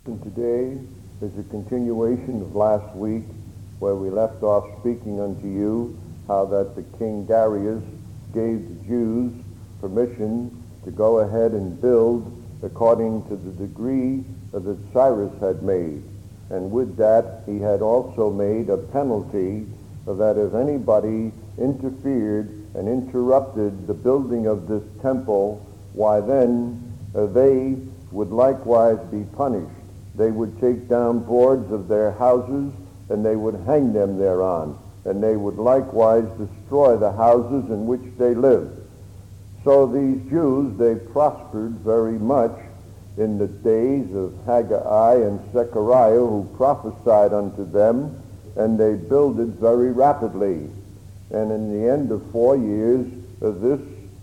And today is a continuation of last week where we left off speaking unto you how that the King Darius gave the Jews permission to go ahead and build according to the degree that Cyrus had made. And with that, he had also made a penalty that if anybody interfered and interrupted the building of this temple, why then they would likewise be punished. They would take down boards of their houses and they would hang them thereon, and they would likewise destroy the houses in which they lived. So these Jews, they prospered very much in the days of Haggai and Zechariah, who prophesied unto them, and they builded very rapidly. And in the end of 4 years, this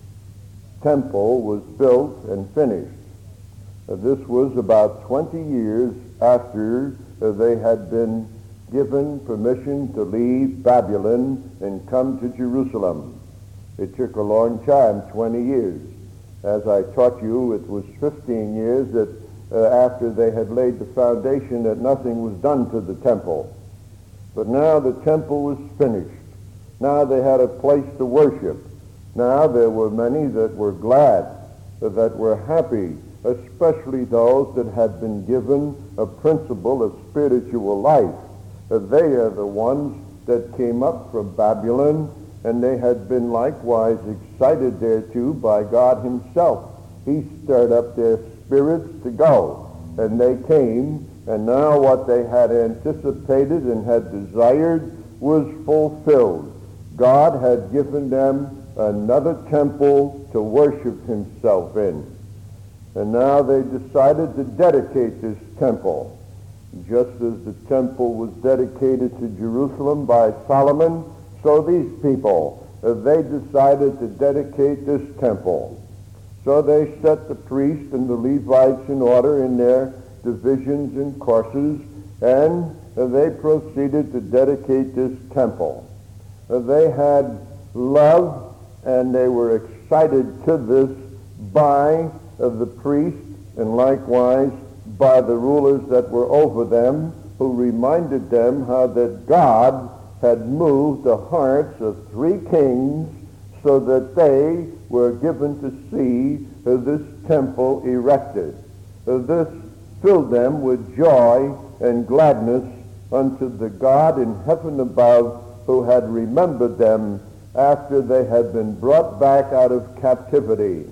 temple was built and finished. This was about 20 years after they had been given permission to leave Babylon and come to Jerusalem. It took a long time, 20 years. As I taught you, it was 15 years that after they had laid the foundation that nothing was done to the temple. But now the temple was finished. Now they had a place to worship. Now there were many that were glad, that were happy, especially those that had been given a principle of spiritual life. They are the ones that came up from Babylon, and they had been likewise excited thereto by God himself. He stirred up their spirits to go, and they came, and now what they had anticipated and had desired was fulfilled. God had given them another temple to worship himself in. And now they decided to dedicate this temple. Just as the temple was dedicated to Jerusalem by Solomon, so these people, they decided to dedicate this temple. So they set the priests and the Levites in order in their divisions and courses, and they proceeded to dedicate this temple. They had love, and they were excited to this by the priests, and likewise by the rulers that were over them, who reminded them how that God had moved the hearts of 3 kings so that they were given to see this temple erected. This filled them with joy and gladness unto the God in heaven above, who had remembered them after they had been brought back out of captivity.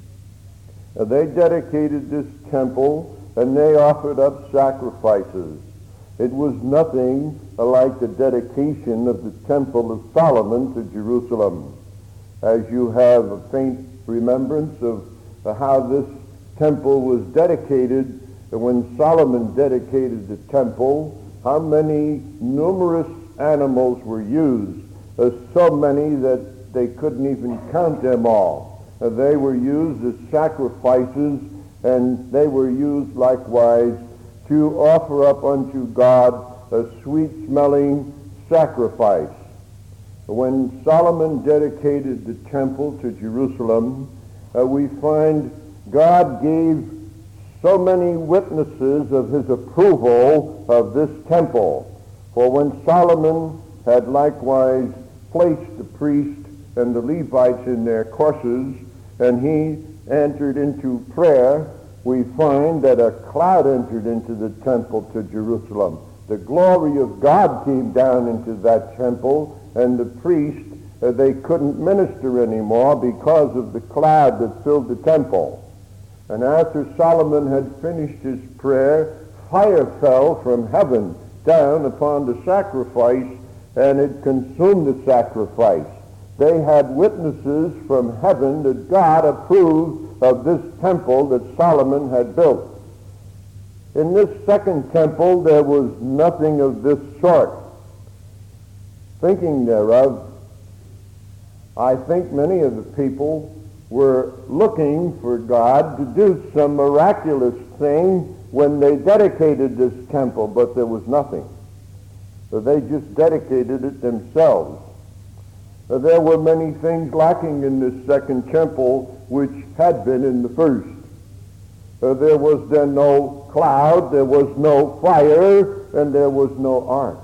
They dedicated this temple, and they offered up sacrifices. It was nothing like the dedication of the temple of Solomon to Jerusalem. As you have a faint remembrance of how this temple was dedicated, when Solomon dedicated the temple, how many numerous animals were used, so many that they couldn't even count them all. They were used as sacrifices, and they were used likewise to offer up unto God a sweet-smelling sacrifice. When Solomon dedicated the temple to Jerusalem, we find God gave so many witnesses of his approval of this temple. For when Solomon had likewise placed the priests and the Levites in their courses, and he entered into prayer, we find that a cloud entered into the temple to Jerusalem. The glory of God came down into that temple, and the priests, they couldn't minister anymore because of the cloud that filled the temple. And after Solomon had finished his prayer, fire fell from heaven down upon the sacrifice, and it consumed the sacrifice. They had witnesses from heaven that God approved of this temple that Solomon had built. In this second temple, there was nothing of this sort. Thinking thereof, I think many of the people were looking for God to do some miraculous thing when they dedicated this temple, but there was nothing. So they just dedicated it themselves. There were many things lacking in this second temple which had been in the first. There was then no cloud, there was no fire, and there was no ark.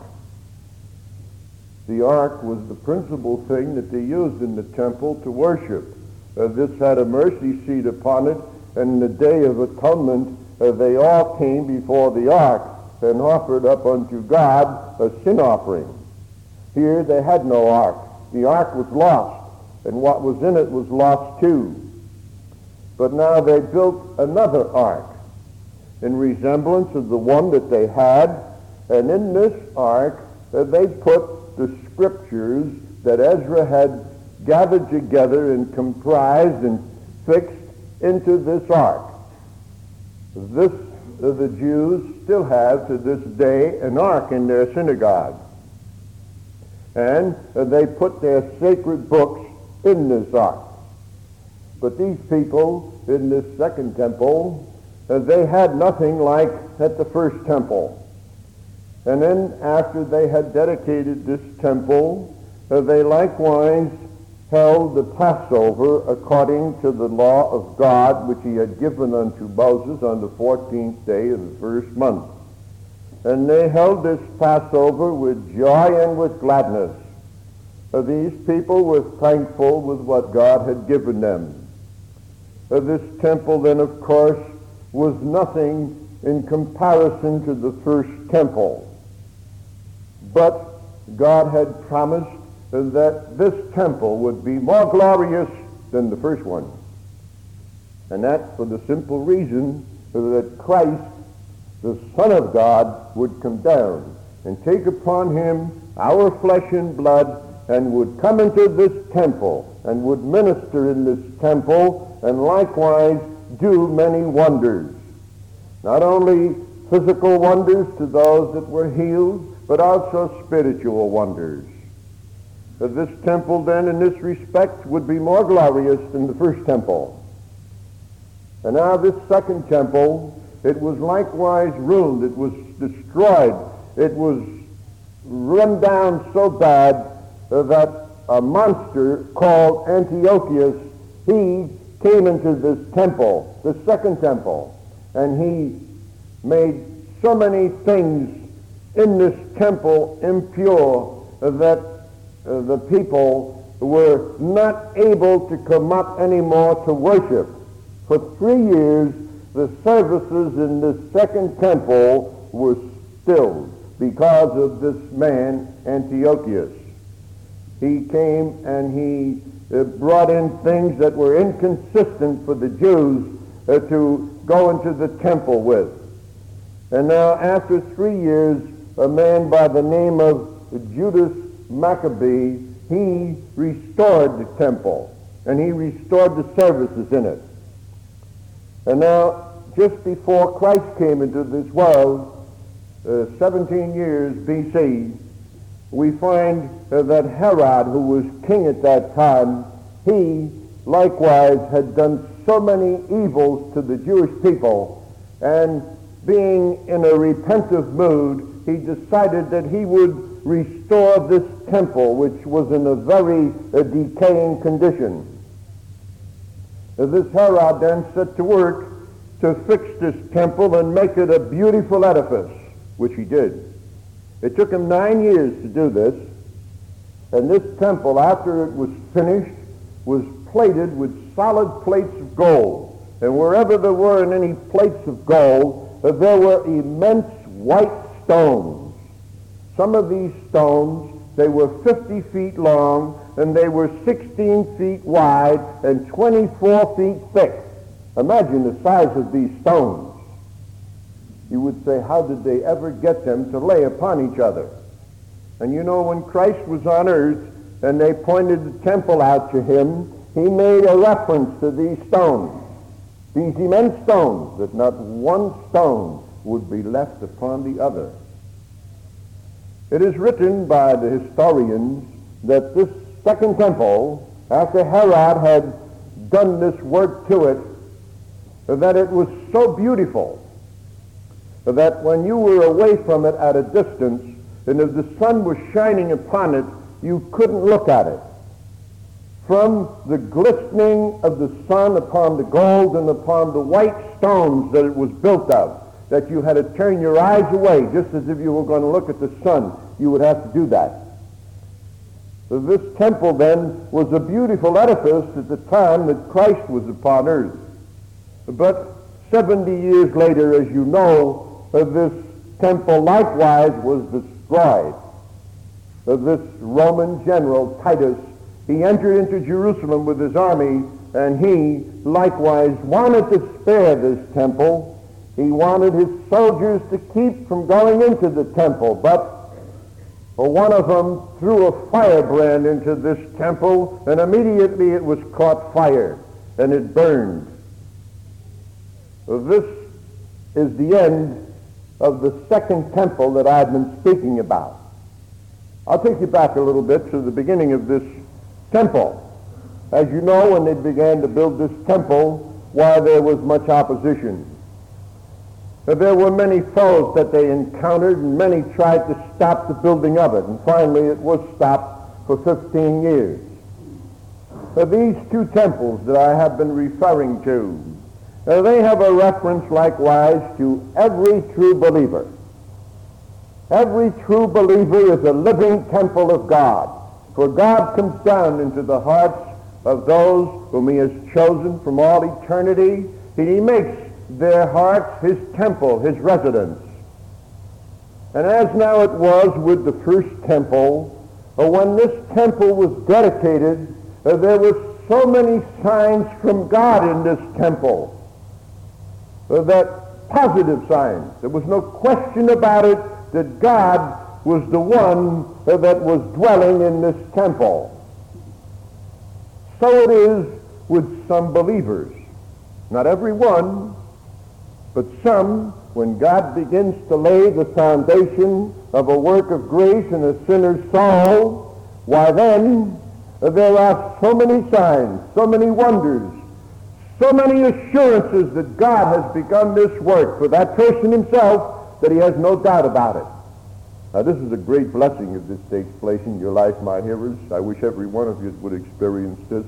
The ark was the principal thing that they used in the temple to worship. This had a mercy seat upon it, and in the Day of Atonement, they all came before the ark and offered up unto God a sin offering. Here they had no ark. The ark was lost, and what was in it was lost too. But now they built another ark in resemblance of the one that they had, and in this ark they put the scriptures that Ezra had gathered together and comprised and fixed into this ark. This the Jews still have to this day an ark in their synagogue. And they put their sacred books in this ark. But these people in this second temple, they had nothing like at the first temple. And then after they had dedicated this temple, they likewise held the Passover according to the law of God, which he had given unto Moses on the 14th day of the first month. And they held this Passover with joy and with gladness. These people were thankful with what God had given them. This temple then, of course, was nothing in comparison to the first temple. But God had promised that this temple would be more glorious than the first one. And that's for the simple reason that Christ, the Son of God, would come down and take upon him our flesh and blood and would come into this temple and would minister in this temple and likewise do many wonders. Not only physical wonders to those that were healed, but also spiritual wonders. This temple then in this respect would be more glorious than the first temple. And now this second temple, it was likewise ruined, it was destroyed, it was run down so bad that a monster called Antiochus, he came into this temple, the second temple, and he made so many things in this temple impure that the people were not able to come up anymore to worship. For 3 years, the services in this second temple were stilled because of this man, Antiochus. He came and he brought in things that were inconsistent for the Jews to go into the temple with. And now, after 3 years, a man by the name of Judas Maccabee, he restored the temple, and he restored the services in it. And now, just before Christ came into this world, 17 years B.C., we find that Herod, who was king at that time, he likewise had done so many evils to the Jewish people, and being in a repentive mood, he decided that he would restore this temple, which was in a very decaying condition. This Herod then set to work to fix this temple and make it a beautiful edifice, which he did. It took him 9 years to do this, and this temple, after it was finished, was plated with solid plates of gold. And wherever there were any plates of gold, there were immense white stones. Some of these stones, they were 50 feet long, and they were 16 feet wide and 24 feet thick. Imagine the size of these stones. You would say, how did they ever get them to lay upon each other? And you know, when Christ was on earth and they pointed the temple out to him, he made a reference to these stones, these immense stones, that not one stone would be left upon the other. It is written by the historians that this second temple, after Herod had done this work to it, that it was so beautiful that when you were away from it at a distance, and if the sun was shining upon it, you couldn't look at it. from the glistening of the sun upon the gold and upon the white stones that it was built of, that you had to turn your eyes away, just as if you were going to look at the sun. You would have to do that. So this temple then was a beautiful edifice at the time that Christ was upon earth. But 70 years later, as you know, this temple likewise was destroyed. This Roman general, Titus, he entered into Jerusalem with his army, and he likewise wanted to spare this temple. He wanted his soldiers to keep from going into the temple, but one of them threw a firebrand into this temple, and immediately it was caught fire, and it burned. This is the end of the second temple that I've been speaking about. I'll take you back a little bit to the beginning of this temple. As you know, when they began to build this temple, why there was much opposition. There were many foes that they encountered, and many tried to stop the building of it, and finally it was stopped for 15 years. These two temples that I have been referring to, they have a reference likewise to every true believer. Every true believer is a living temple of God, for God comes down into the hearts of those whom he has chosen from all eternity, and he makes their hearts his temple, his residence. And as now it was with the first temple, when this temple was dedicated, there were so many signs from God in this temple, that positive signs. There was no question about it that God was the one that was dwelling in this temple. So it is with some believers. Not every one, but some, when God begins to lay the foundation of a work of grace in a sinner's soul, why then there are so many signs, so many wonders, so many assurances that God has begun this work for that person himself that he has no doubt about it. Now, this is a great blessing if this takes place in your life, my hearers. I wish every one of you would experience this.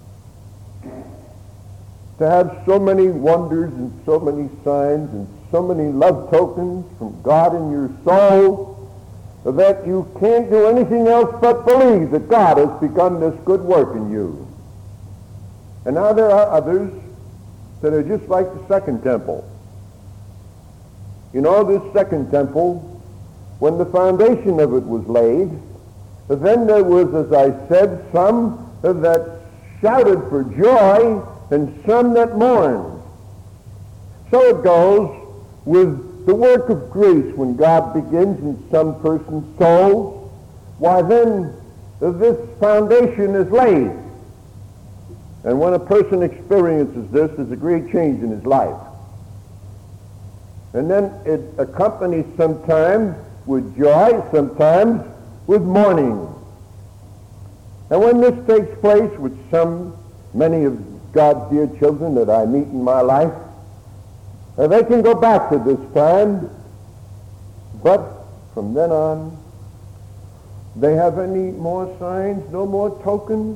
To have so many wonders and so many signs and so many love tokens from God in your soul that you can't do anything else but believe that God has begun this good work in you. And now there are others that are just like the second temple. You know, this second temple, when the foundation of it was laid, then there was, as I said, some that shouted for joy and some that mourned. So it goes with the work of grace when God begins in some person's soul. Why then this foundation is laid. And when a person experiences this, there's a great change in his life. And then it accompanies sometimes with joy, sometimes with mourning. And when this takes place with many of God's dear children that I meet in my life, they can go back to this time, but from then on, they have any more signs, no more tokens.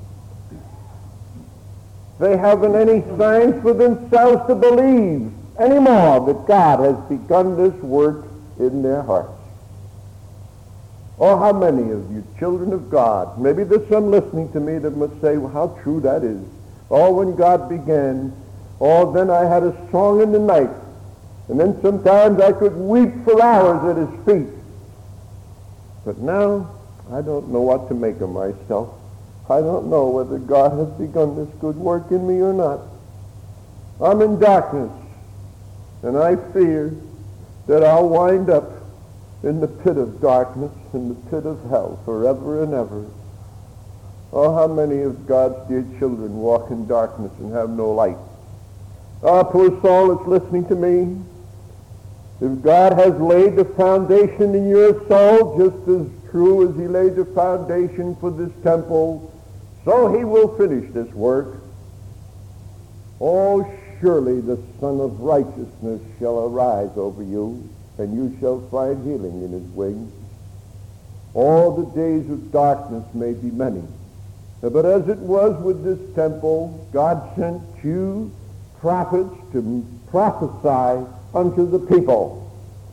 They haven't any signs for themselves to believe anymore that God has begun this work in their hearts. Oh, how many of you children of God, maybe there's some listening to me that must say, well, how true that is. Oh, when God began, oh, then I had a song in the night, and then sometimes I could weep for hours at his feet. But now, I don't know what to make of myself. I don't know whether God has begun this good work in me or not. I'm in darkness, and I fear that I'll wind up in the pit of darkness, in the pit of hell, forever and ever. Oh, how many of God's dear children walk in darkness and have no light. Oh, poor soul that's listening to me. If God has laid the foundation in your soul, just as true as he laid the foundation for this temple, so he will finish this work. Oh, surely the Son of Righteousness shall arise over you, and you shall find healing in his wings. All the days of darkness may be many, But as it was with this temple, God sent two prophets to prophesy unto the people,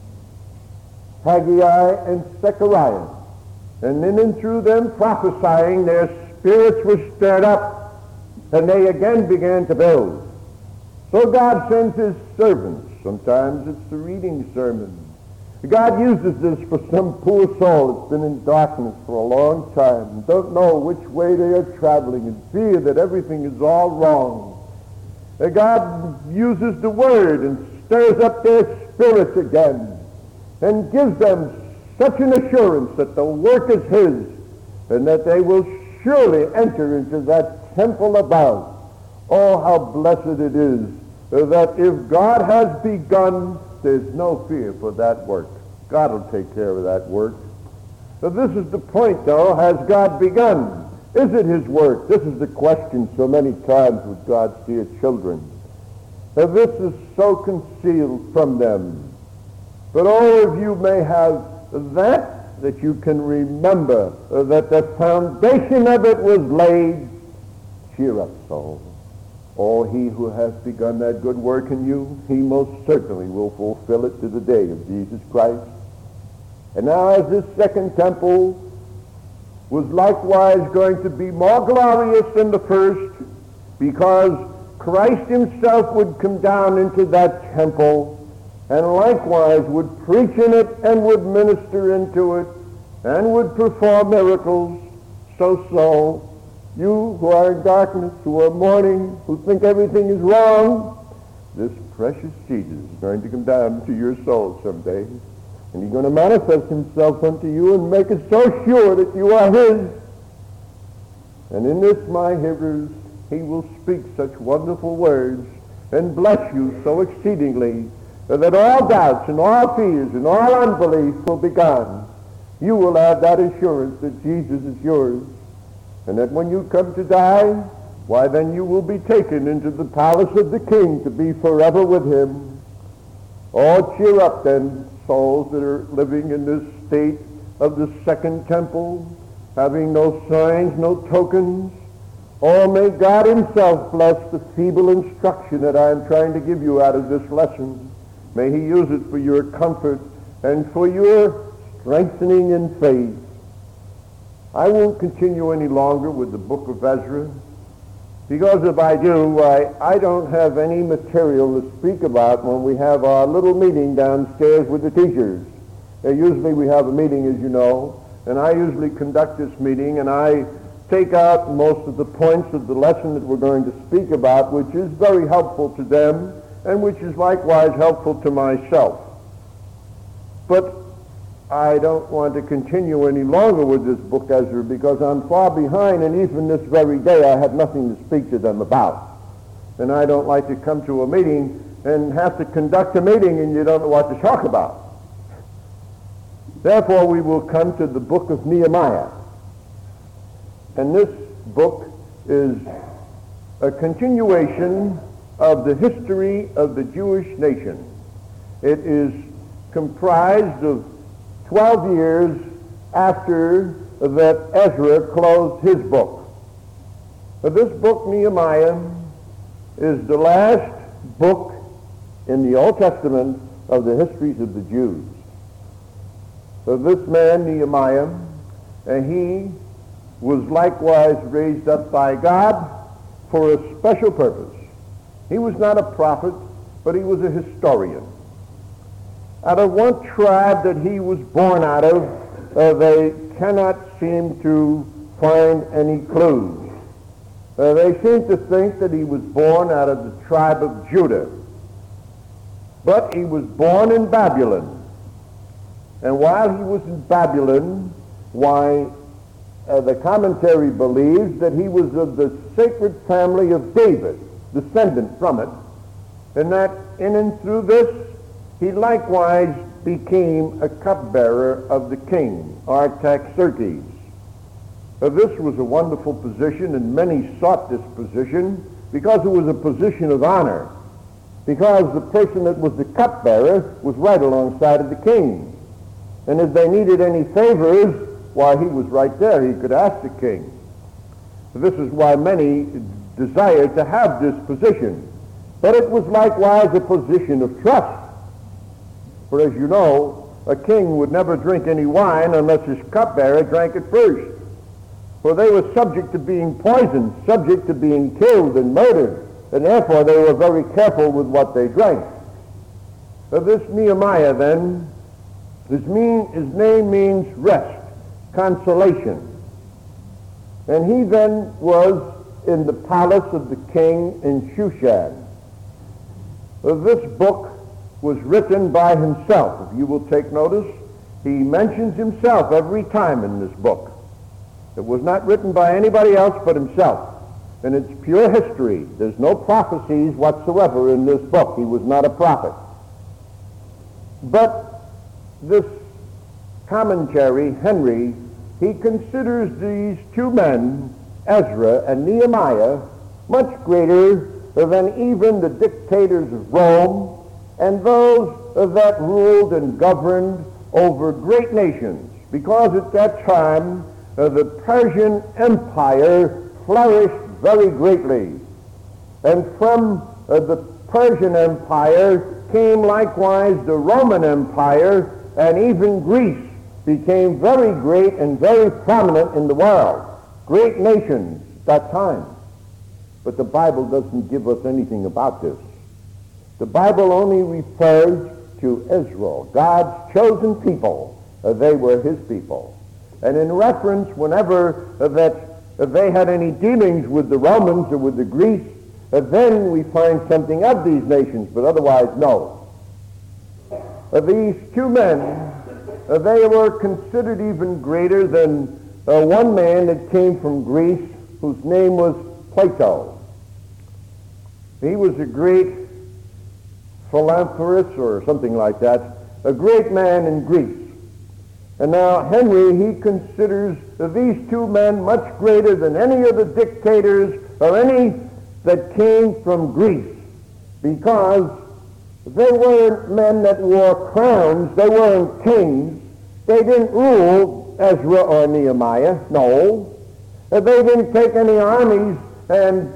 Haggai and Zechariah. And in and through them prophesying, their spirits were stirred up, and they again began to build. So God sends his servants. Sometimes it's the reading sermon. God uses this for some poor soul that's been in darkness for a long time and don't know which way they are traveling and fear that everything is all wrong. God uses the word and stirs up their spirits again and gives them such an assurance that the work is his and that they will surely enter into that temple above. Oh, how blessed it is that if God has begun, there's no fear for that work. God will take care of that work. So this is the point, though. Has God begun? Is it his work? This is the question so many times with God's dear children. This is so concealed from them. But all of you may have that you can remember, that the foundation of it was laid. Cheer up, soul. Oh, he who has begun that good work in you, he most certainly will fulfill it to the day of Jesus Christ. And now as this second temple was likewise going to be more glorious than the first, because Christ himself would come down into that temple and likewise would preach in it and would minister into it and would perform miracles. So you who are in darkness, who are mourning, who think everything is wrong, this precious Jesus is going to come down to your soul someday, and he's going to manifest himself unto you and make it so sure that you are his. And in this, my hearers, he will speak such wonderful words and bless you so exceedingly that all doubts and all fears and all unbelief will be gone. You will have that assurance that Jesus is yours. And that when you come to die, why then you will be taken into the palace of the King to be forever with him. Oh, cheer up then, souls that are living in this state of the second temple, having no signs, no tokens. Oh, may God himself bless the feeble instruction that I am trying to give you out of this lesson. May he use it for your comfort and for your strengthening in faith. I won't continue any longer with the book of Ezra, because if I do, I don't have any material to speak about when we have our little meeting downstairs with the teachers. Usually we have a meeting, as you know, and I usually conduct this meeting, and I take out most of the points of the lesson that we're going to speak about, which is very helpful to them, and which is likewise helpful to myself. But I don't want to continue any longer with this book, Ezra, because I'm far behind, and even this very day I have nothing to speak to them about. And I don't like to come to a meeting and have to conduct a meeting and you don't know what to talk about. Therefore, we will come to the book of Nehemiah. And this book is a continuation of the history of the Jewish nation. It is comprised of 12 years after that Ezra closed his book. But this book, Nehemiah, is the last book in the Old Testament of the histories of the Jews. So this man, Nehemiah, he was likewise raised up by God for a special purpose. He was not a prophet, but he was a historian. Out of one tribe that he was born out of, they cannot seem to find any clues. They seem to think that he was born out of the tribe of Judah. But he was born in Babylon. And while he was in Babylon, the commentary believes that he was of the sacred family of David, descendant from it, and that in and through this, he likewise became a cupbearer of the king, Artaxerxes. This was a wonderful position, and many sought this position because it was a position of honor, because the person that was the cupbearer was right alongside of the king. And if they needed any favors, why, he was right there. He could ask the king. This is why many desired to have this position. But it was likewise a position of trust. For as you know, a king would never drink any wine unless his cupbearer drank it first. For they were subject to being poisoned, subject to being killed and murdered, and therefore they were very careful with what they drank. So this Nehemiah then, his name means rest, consolation. And he then was in the palace of the king in Shushan. This book was written by himself. If you will take notice, he mentions himself every time in this book. It was not written by anybody else but himself. And it's pure history. There's no prophecies whatsoever in this book. He was not a prophet. But this commentary, Henry, he considers these two men, Ezra and Nehemiah, much greater than even the dictators of Rome and those that ruled and governed over great nations, because at that time the Persian Empire flourished very greatly. And from the Persian Empire came likewise the Roman Empire, and even Greece became very great and very prominent in the world. Great nations at that time. But the Bible doesn't give us anything about this. The Bible only refers to Israel, God's chosen people. They were his people. And in reference, whenever that they had any dealings with the Romans or with the Greeks, then we find something of these nations, but otherwise, no. These two men, they were considered even greater than one man that came from Greece, whose name was Plato. He was a great philanthropist or something like that, a great man in Greece. And now Henry, he considers these two men much greater than any of the dictators or any that came from Greece, because they weren't men that wore crowns, they weren't kings, they didn't rule Ezra or Nehemiah, no. They didn't take any armies and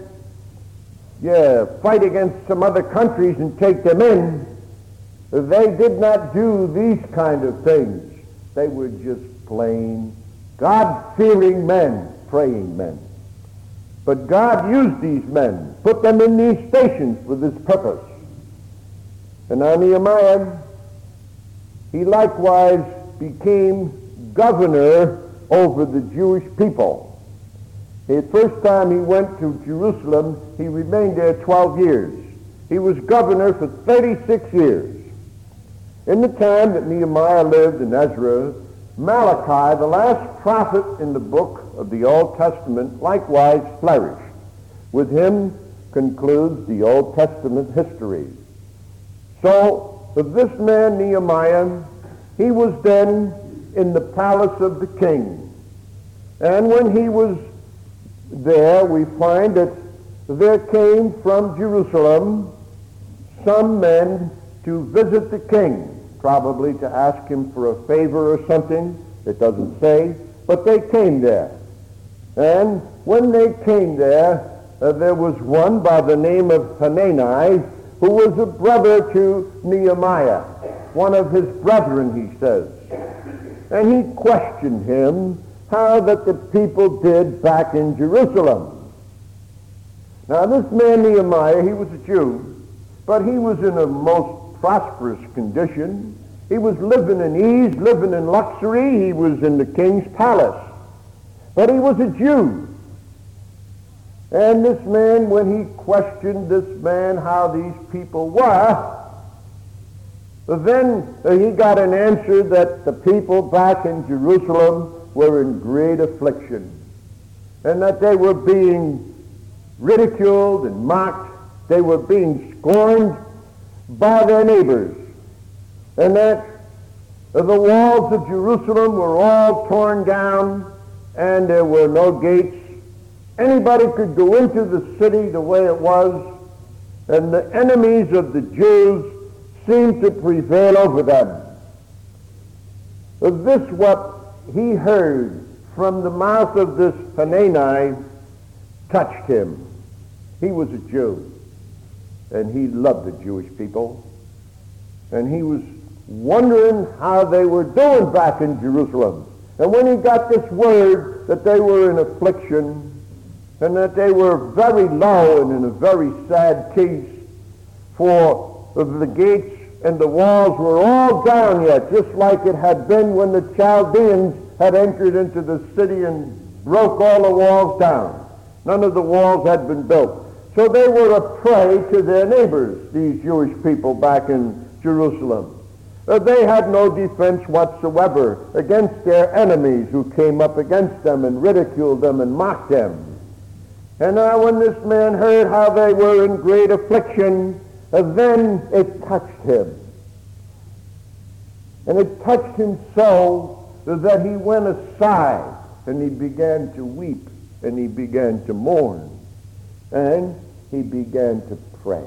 fight against some other countries and take them in. They did not do these kind of things. They were just plain God-fearing men, praying men. But God used these men, put them in these stations for this purpose. And now Nehemiah, he likewise became governor over the Jewish people. The first time he went to Jerusalem, he remained there 12 years. He was governor for 36 years. In the time that Nehemiah lived in Ezra, Malachi, the last prophet in the book of the Old Testament, likewise flourished. With him concludes the Old Testament history. So, this man Nehemiah, he was then in the palace of the king. And when he was there, we find that there came from Jerusalem some men to visit the king, probably to ask him for a favor or something. It doesn't say, but they came there. And when they came there, there was one by the name of Hanani, who was a brother to Nehemiah, one of his brethren, he says. And he questioned him how that the people did back in Jerusalem. Now this man Nehemiah, he was a Jew, but he was in a most prosperous condition. He was living in ease, living in luxury. He was in the king's palace. But he was a Jew. And this man, when he questioned this man how these people were, then he got an answer that the people back in Jerusalem were in great affliction, and that they were being ridiculed and mocked. They were being scorned by their neighbors, and that the walls of Jerusalem were all torn down, and there were no gates. Anybody could go into the city the way it was, and the enemies of the Jews seemed to prevail over them. This what he heard from the mouth of this Hanani, touched him. He was a Jew, and he loved the Jewish people, and he was wondering how they were doing back in Jerusalem. And when he got this word that they were in affliction and that they were very low and in a very sad case, for the gates and the walls were all down yet, just like it had been when the Chaldeans had entered into the city and broke all the walls down. None of the walls had been built. So they were a prey to their neighbors, these Jewish people back in Jerusalem. They had no defense whatsoever against their enemies who came up against them and ridiculed them and mocked them. And now when this man heard how they were in great affliction, then it touched him. And it touched him so that he went aside and he began to weep and he began to mourn and he began to pray.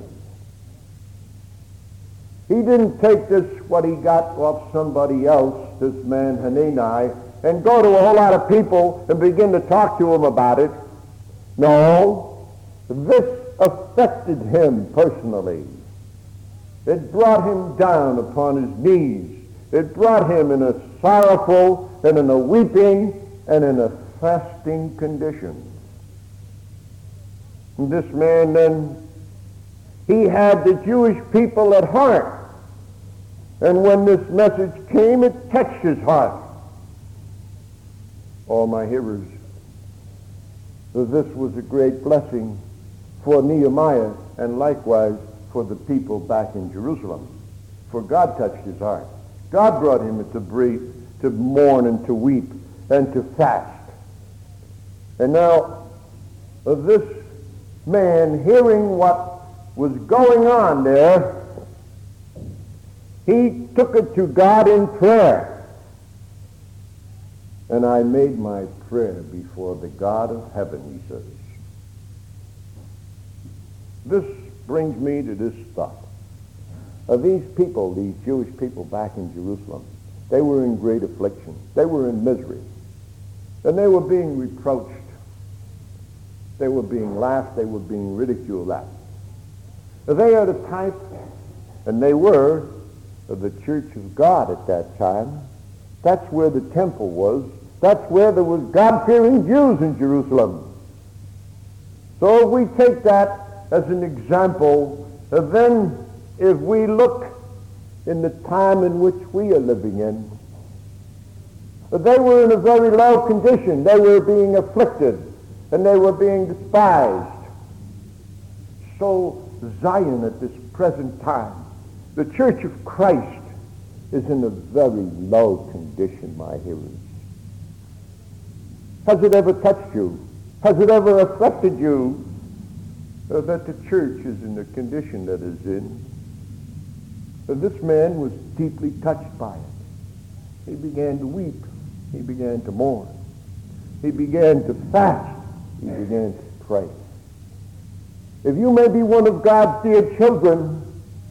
He didn't take this, what he got off somebody else, this man Hanani, and go to a whole lot of people and begin to talk to them about it. No, this affected him personally. It brought him down upon his knees. It brought him in a sorrowful and in a weeping and in a fasting condition. And this man then, he had the Jewish people at heart. And when this message came, it touched his heart. All my hearers, this was a great blessing for Nehemiah and likewise for the people back in Jerusalem. For God touched his heart. God brought him to mourn and to weep and to fast. And now, this man, hearing what was going on there, he took it to God in prayer. And I made my prayer before the God of heaven, he says. This brings me to this thought. These people, these Jewish people back in Jerusalem, they were in great affliction. They were in misery. And they were being reproached. They were being laughed. They were being ridiculed at. They are the type, and they were, of the church of God at that time. That's where the temple was. That's where there was God-fearing Jews in Jerusalem. So if we take that as an example, then if we look in the time in which we are living in, they were in a very low condition. They were being afflicted, and they were being despised. So Zion at this present time, the Church of Christ, is in a very low condition, my hearers. Has it ever touched you? Has it ever affected you that the church is in the condition that it's in? This man was deeply touched by it. He began to weep. He began to mourn. He began to fast. He began to pray. If you may be one of God's dear children,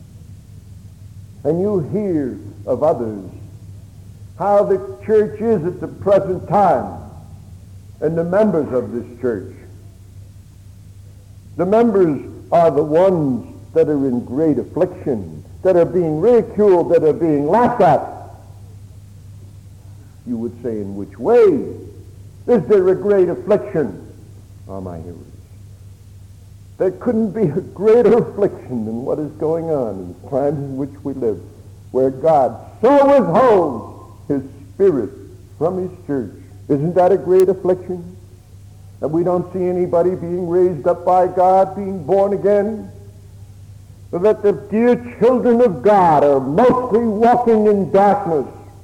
and you hear of others, how the church is at the present time, and the members of this church. The members are the ones that are in great affliction, that are being ridiculed, that are being laughed at. You would say, in which way is there a great affliction? Oh, my hearers. There couldn't be a greater affliction than what is going on in the times in which we live, where God so withholds his Spirit from his church. Isn't that a great affliction? That we don't see anybody being raised up by God, being born again? That the dear children of God are mostly walking in darkness.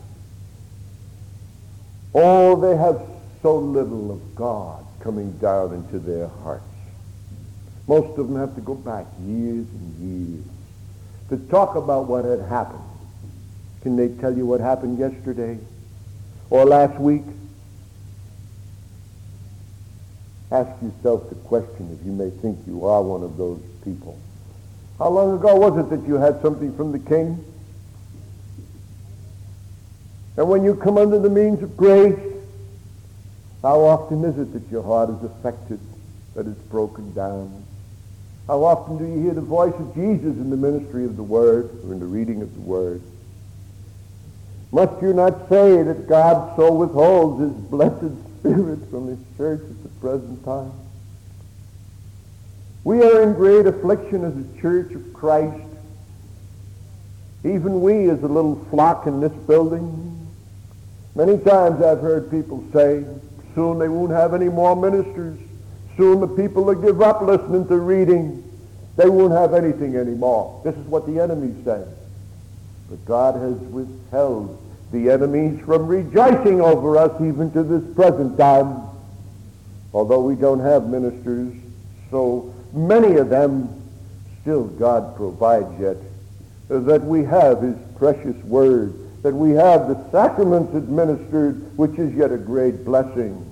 Oh, they have so little of God coming down into their hearts. Most of them have to go back years and years to talk about what had happened. Can they tell you what happened yesterday or last week? Ask yourself the question, if you may think you are one of those people. How long ago was it that you had something from the king? And when you come under the means of grace, how often is it that your heart is affected that it's broken down. How often do you hear the voice of Jesus in the ministry of the Word or in the reading of the Word? Must you not say that God so withholds his blessed Spirit from his church at the present time? We are in great affliction as a church of Christ. Even we as a little flock in this building. Many times I've heard people say, soon they won't have any more ministers. Soon the people will give up listening to reading. They won't have anything anymore. This is what the enemy says. But God has withheld the enemies from rejoicing over us even to this present time. Although we don't have ministers, so many of them, still God provides yet that we have his precious word, that we have the sacraments administered, which is yet a great blessing.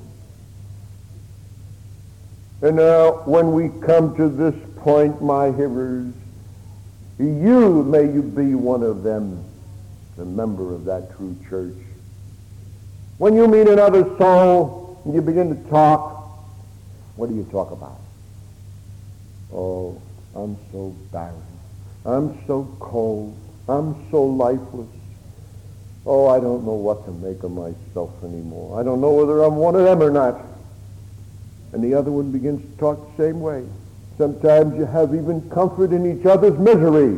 And now, when we come to this point, my hearers, may you be one of them, a member of that true church. When you meet another soul and you begin to talk, what do you talk about? Oh, I'm so barren. I'm so cold. I'm so lifeless. Oh, I don't know what to make of myself anymore. I don't know whether I'm one of them or not. And the other one begins to talk the same way. Sometimes you have even comfort in each other's misery.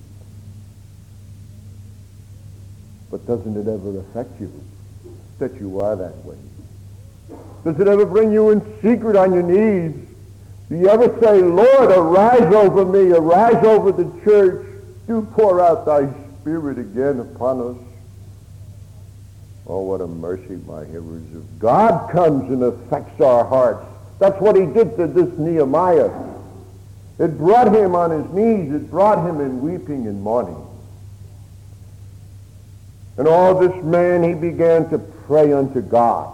But doesn't it ever affect you that you are that way? Does it ever bring you in secret on your knees? Do you ever say, Lord, arise over me, arise over the church. Do pour out thy Spirit again upon us. Oh, what a mercy, my hearers. If God comes and affects our hearts, that's what he did to this Nehemiah. It brought him on his knees. It brought him in weeping and mourning. And all this man, he began to pray unto God.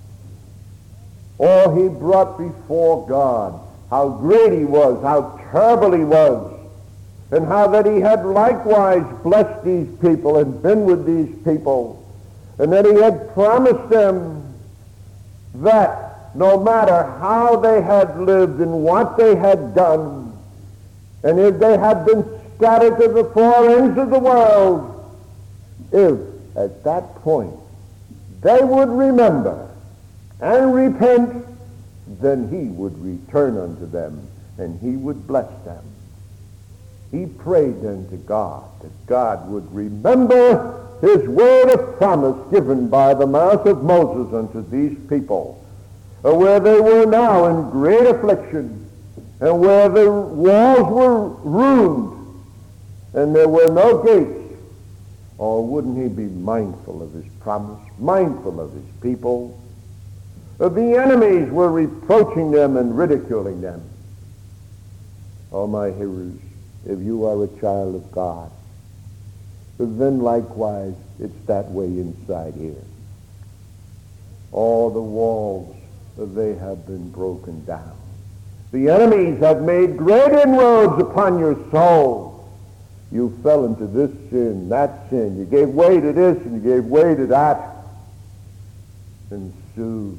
Oh, he brought before God how great he was, how terrible he was, and how that he had likewise blessed these people and been with these people, and that he had promised them that no matter how they had lived and what they had done, and if they had been scattered to the four ends of the world, if at that point they would remember and repent, then he would return unto them and he would bless them. He prayed then to God that God would remember his word of promise given by the mouth of Moses unto these people, where they were now in great affliction, and where the walls were ruined, and there were no gates. Or wouldn't he be mindful of his promise, mindful of his people? The enemies were reproaching them and ridiculing them. Oh, my hearers, if you are a child of God, then likewise it's that way inside here. All the walls, they have been broken down. The enemies have made great inroads upon your soul. You fell into this sin, that sin. You gave way to this and you gave way to that. And soon,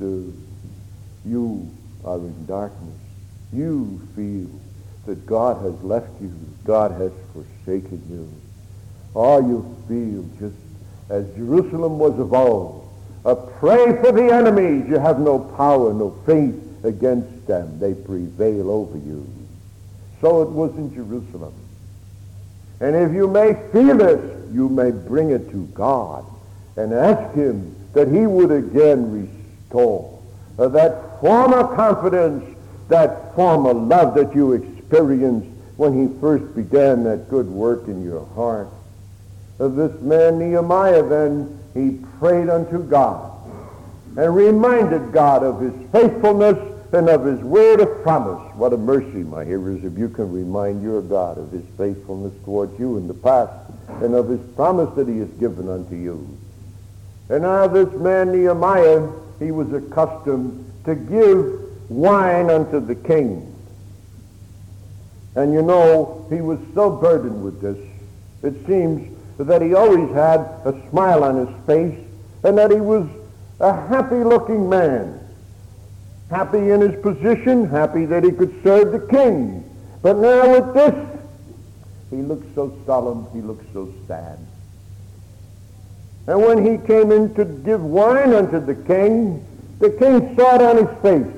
you are in darkness. You feel that God has left you, God has forsaken you. Or you feel just as Jerusalem was of old, a prey for the enemies. You have no power, no faith against them. They prevail over you. So it was in Jerusalem. And if you may feel this, you may bring it to God and ask him that he would again restore that former confidence, that former love that you experienced when he first began that good work in your heart. This man Nehemiah then, he prayed unto God and reminded God of his faithfulness and of his word of promise. What a mercy, my hearers, if you can remind your God of his faithfulness towards you in the past and of his promise that he has given unto you. And now this man Nehemiah, he was accustomed to give wine unto the king. And you know, he was so burdened with this, it seems that he always had a smile on his face and that he was a happy-looking man. happy in his position, happy that he could serve the king. But now with this, he looked so solemn, he looked so sad. And when he came in to give wine unto the king saw it on his face.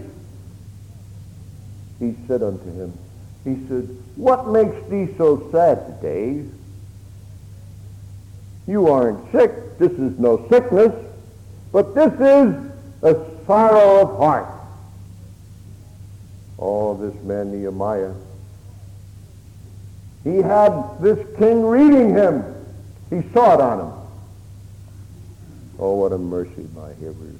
He said unto him, he said, what makes thee so sad today? You aren't sick. This is no sickness, but this is a sorrow of heart. Oh, this man Nehemiah, he had this king reading him. He saw it on him. Oh, what a mercy, my hearers.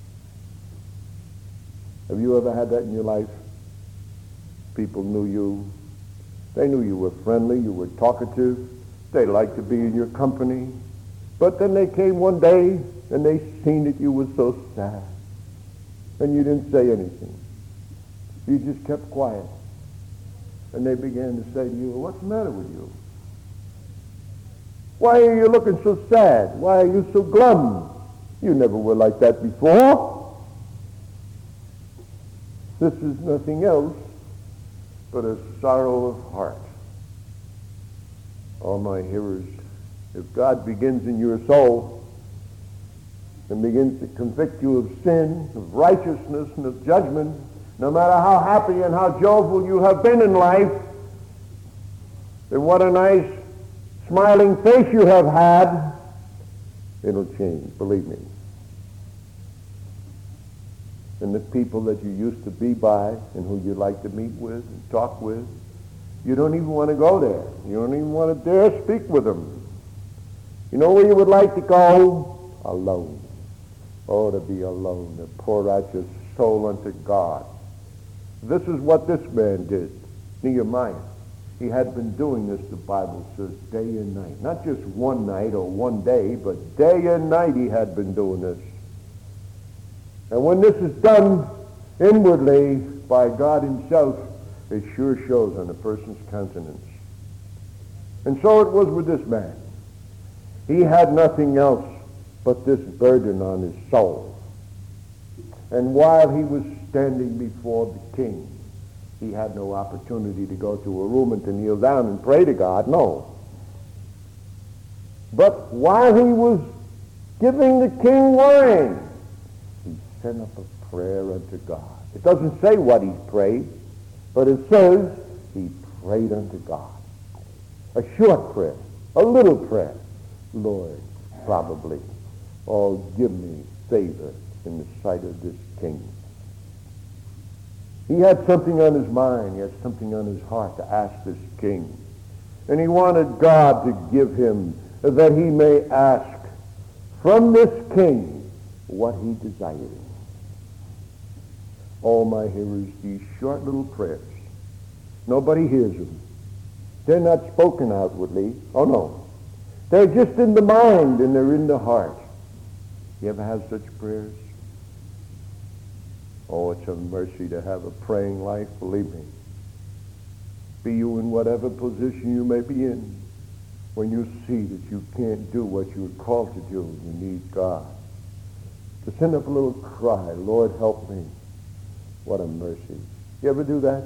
Have you ever had that in your life? People knew you. They knew you were friendly, you were talkative. They liked to be in your company. But then they came one day and they seen that you were so sad. And you didn't say anything. You just kept quiet. And they began to say to you, what's the matter with you? Why are you looking so sad? Why are you so glum? You never were like that before. This is nothing else but a sorrow of heart. All my hearers, if God begins in your soul and begins to convict you of sin, of righteousness, and of judgment, no matter how happy and how joyful you have been in life, then what a nice smiling face you have had, it'll change, believe me. And the people that you used to be by and who you like to meet with and talk with, you don't even want to go there. You don't even want to dare speak with them. You know where you would like to go? Alone. Oh, to be alone, to pour out your soul unto God. This is what this man did, Nehemiah. He had been doing this, the Bible says, day and night. Not just one night or one day, but day and night he had been doing this. And when this is done inwardly by God himself, it sure shows on a person's countenance. And so it was with this man. He had nothing else but this burden on his soul. And while he was standing before the king, he had no opportunity to go to a room and to kneel down and pray to God, no. But while he was giving the king wine, he sent up a prayer unto God. It doesn't say what he prayed, but it says he prayed unto God. A short prayer, a little prayer. Lord, probably, oh, give me favor in the sight of this king. He had something on his mind. He had something on his heart to ask this king. And he wanted God to give him that he may ask from this king what he desired. All my hearers, these short little prayers, nobody hears them. They're not spoken outwardly. Oh, no. They're just in the mind and they're in the heart. You ever have such prayers? Oh, it's a mercy to have a praying life, believe me. Be you in whatever position you may be in, when you see that you can't do what you're called to do, you need God. To send up a little cry, Lord, help me. What a mercy. You ever do that?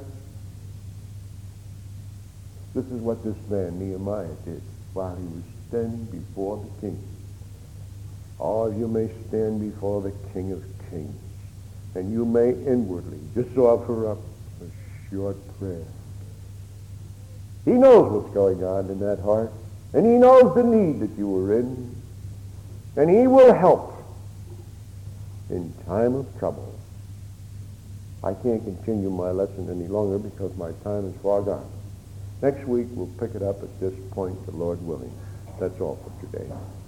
This is what this man, Nehemiah, did while he was standing before the king. Oh, you may stand before the King of Kings, and you may inwardly just offer up a short prayer. He knows what's going on in that heart, and he knows the need that you are in, and he will help in time of trouble. I can't continue my lesson any longer because my time is far gone. Next week we'll pick it up at this point, the Lord willing. That's all for today.